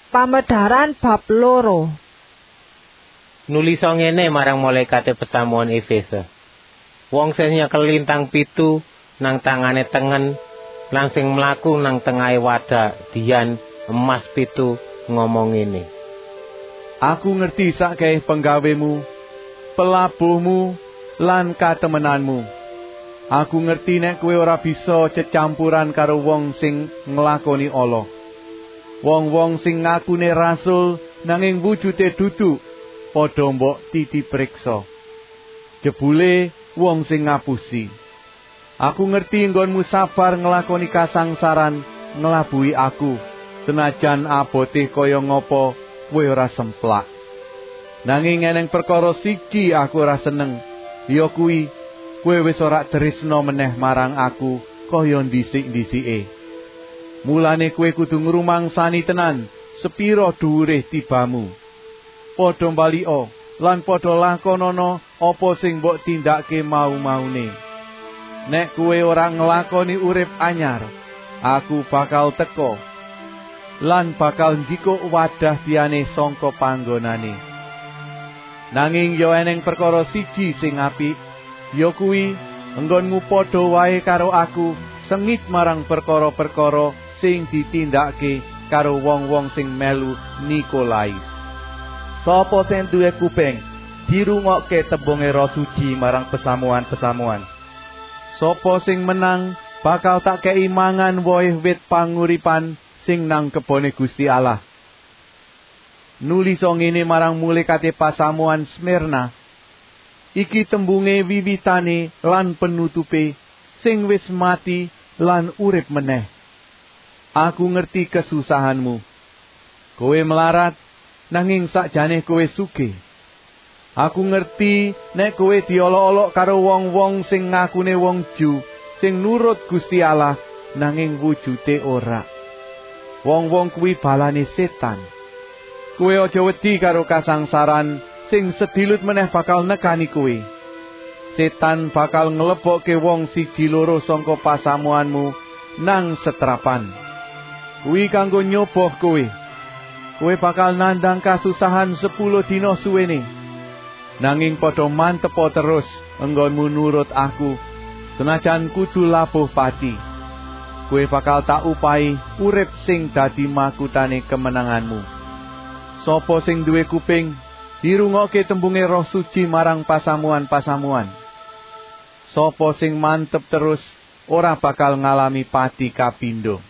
Pamedharan bab 2. Nulisa ngene marang malaikate pesamuan Efese. Wong sing nyekel lintang 7 nang tangane tengen lan sing mlaku nang tengahe wadah dian emas 7 ngomong ngene. Aku ngerti sakjae penggawemu, pelabuhmu lan katemenanmu. Aku ngerti nek kowe ora bisa cecampuran karo wong sing nglakoni ala. Wong-wong sing ngakune rasul nanging wujude dudu padha mbok titipriksa. Jebule wong sing ngapusi. Aku ngerti nggonmu sabar nglakoni kasangsaran nglabuhi aku, senajan abote kaya ngapa kowe ora semplak. Nanging eneng perkara siji aku ora seneng, ya kuwi kowe wis ora tresna meneh marang aku kaya dhisik-dhisike. Mulane kowe kudu ngrumangsani tenan sepira dhuwure tibamu. Padha mbalika lan padha lakonana apa sing mbok tindake mau-maune. Nek kowe ora nglakoni urip anyar, aku bakal teka lan bakal njikuk wadah diane sangka panggonane. Nanging ya eneng perkara siji sing apik, ya kuwi enggonmu padha wae karo aku sengit marang perkara-perkara sing ditindakake karo wong-wong sing melu Nikolais. Sapa sing duwe kuping dirungokke tembunge Roh Suci marang pesamuan-pesamuan. Sapa sing menang bakal tak kei mangan wohe wit panguripan sing nang kebone Gusti Allah. Nulisa ngene marang malaikate pasamuan Smyrna. Iki tembunge wiwitane lan penutupe sing wis mati lan urip meneh. Aku ngerti kesusahanmu. Kowe melarat, nanging sakjane kowe sugih. Aku ngerti nek kowe diolok-olok karo wong-wong sing ngakune wong Ju, sing nurut Gusti Allah, nanging wujude ora. Wong-wong kuwi balane setan. Kowe aja wedi karo kasangsaran sing sedilut meneh bakal nekani kowe. Setan bakal nglebokke wong 1-2 sangka pasamuanmu nang setrapan. Kuwi kanggo nyoboh kowe. Kowe bakal nandang kasusahan 10 dina suwene. Nanging padha mantep terus enggonmu nurut aku, senajan kudu labuh pati. Kowe bakal tak upahi urip sing dadi makutane kemenanganmu. Sapa sing duwe kuping dirungokke tembunge Roh Suci marang pasamuan-pasamuan. Sapa sing mantep terus ora bakal ngalami pati kapindho.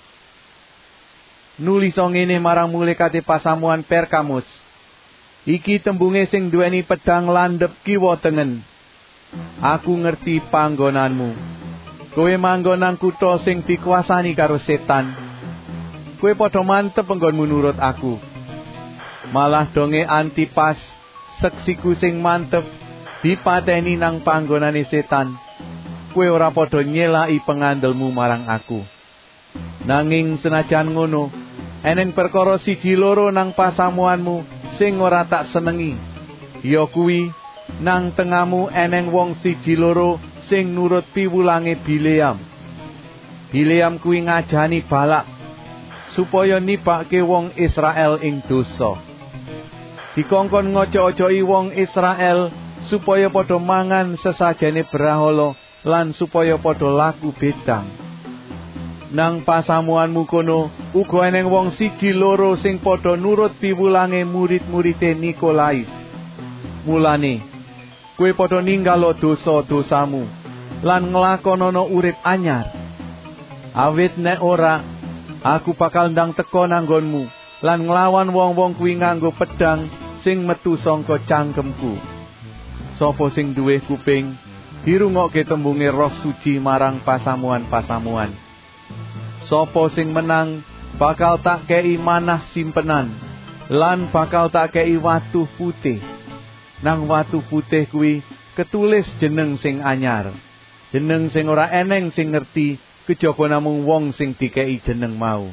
Nulisa ngene marang malaikate pasamuan Perkamus. Iki tembunge sing duweni pedang landhep kiwa tengen. Aku ngerti panggonanmu. Kowe manggon nang kutha sing dikuasani karo setan. Kowe padha mantep enggonmu nurut aku. Malah donge Antipas, seksiku sing mantep, dipateni nang panggonane setan. Kowe ora padha nyelaki pengandelmu marang aku. Nanging senajan ngono, eneng perkara 1-2 nang pasamuanmu sing ora tak senengi. Ya kuwi nang tengahmu eneng wong 1-2 sing nurut piwulange Bileam. Bileam kuwi ngajani Balak supaya nibake wong Israel ing dosa. Dikongkon ngoco-ocoki wong Israel supaya padha mangan sesajane brahala lan supaya padha laku bedang. Nang pasamuanmu kono uga eneng wong 1-2 sing padha nurut piwulange murid-muride Nikolais. Mulane kowe padha ninggalo dosa-dosamu lan nglakonana urip anyar. Awit nek ora, aku bakal ndang teka nanggonmu lan nglawan wong-wong kuwi nganggo pedang sing metu sangka cangkemku. Sapa sing duwe kuping dirungokke tembunge Roh Suci marang pasamuan-pasamuan. Sapa sing menang bakal tak kei manah simpenan lan bakal tak kei watu putih. Nang watu putih kuwi ketulis jeneng sing anyar. Jeneng sing ora eneng sing ngerti kejaba namung wong sing dikei jeneng mau.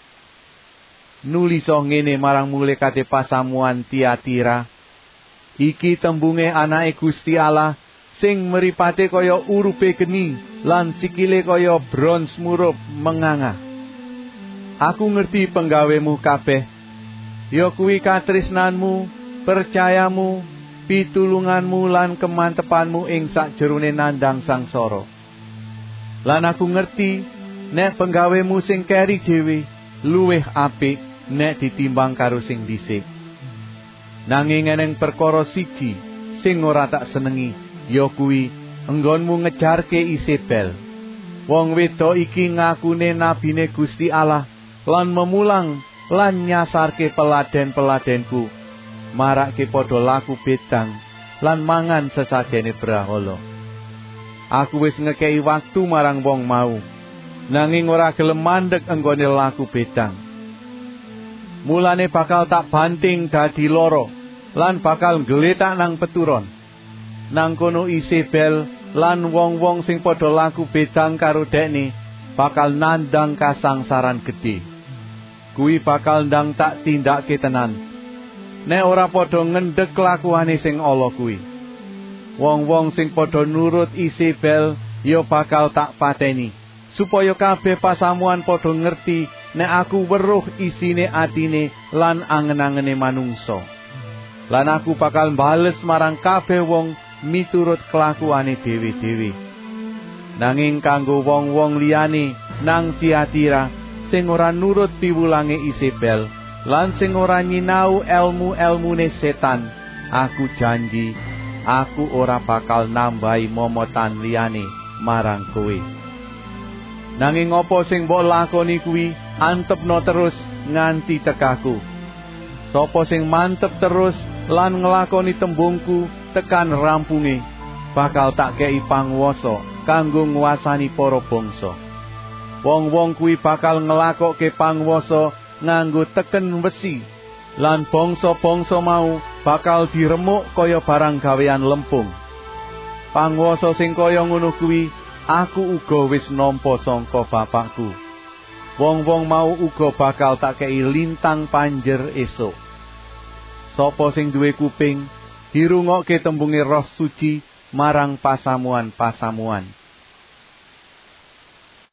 Nulisa ngene marang malaikate pasamuan Tiatira. Iki tembunge anake Gusti Allah sing mripate kaya urupe geni lan sikile kaya brons murup menganga. Aku ngerti penggawemu kabeh. ya kuwi katresnanmu, percayamu, pitulunganmu lan kemantepanmu ing sakjerone nandhang sangsara. Lan aku ngerti nek penggawemu sing keri dhewe luwih apik nek ditimbang karo sing dhisik. Nanging eneng perkara siji sing ora tak senengi, ya kuwi enggonmu ngejarke Isabel. Wong wedok iki ngakune nabine Gusti Allah lan memulang lan nyasarke peladen-peladenku, marake padha laku bedang lan mangan sesagene brahala. Aku wis ngekei waktu marang wong mau, nanging ora gelem mandeg enggone laku bedang. Mulane bakal tak banting dadi loro lan bakal nggletak nang peturon. Nang kono Isabel lan wong-wong sing padha laku bedang karo dekne bakal nandang kasangsaran gedhe. Kuwi bakal ndang tak tindake tenan. Nek ora padha ngendhek kelakuane sing ala kuwi. Wong-wong sing padha nurut Isabel ya bakal tak pateni, supaya kabeh pasamuan padha ngerti nek aku weruh isine atine lan angen-angene manungsa. Lan aku bakal bales marang kabeh wong miturut kelakuane dhewe-dhewe. Nanging kanggo wong-wong liyane nang Tiatira sing ora nurut piwulange Isabel lan sing ora nyinau elmu-elmune setan, aku janji aku ora bakal nambahi momotan liyane marang kowe. Nanging apa sing mbok lakoni kuwi antepno terus nganti tekaku. Sapa sing mantep terus lan nglakoni tembungku tekan rampunge, bakal tak kei pangwasa kanggo nguasani para bangsa. Wong-wong kuwi bakal nglakokke pangwasa nganggo teken wesi, lan bangsa-bangsa mau bakal diremuk kaya barang gawean lempung. Pangwasa sing kaya ngono kuwi aku uga wis nampa sangka bapakku. Wong-wong mau uga bakal tak kei lintang panjer esuk. Sapa sing duwe kuping dirungokke tembunge Roh Suci marang pasamuan-pasamuan.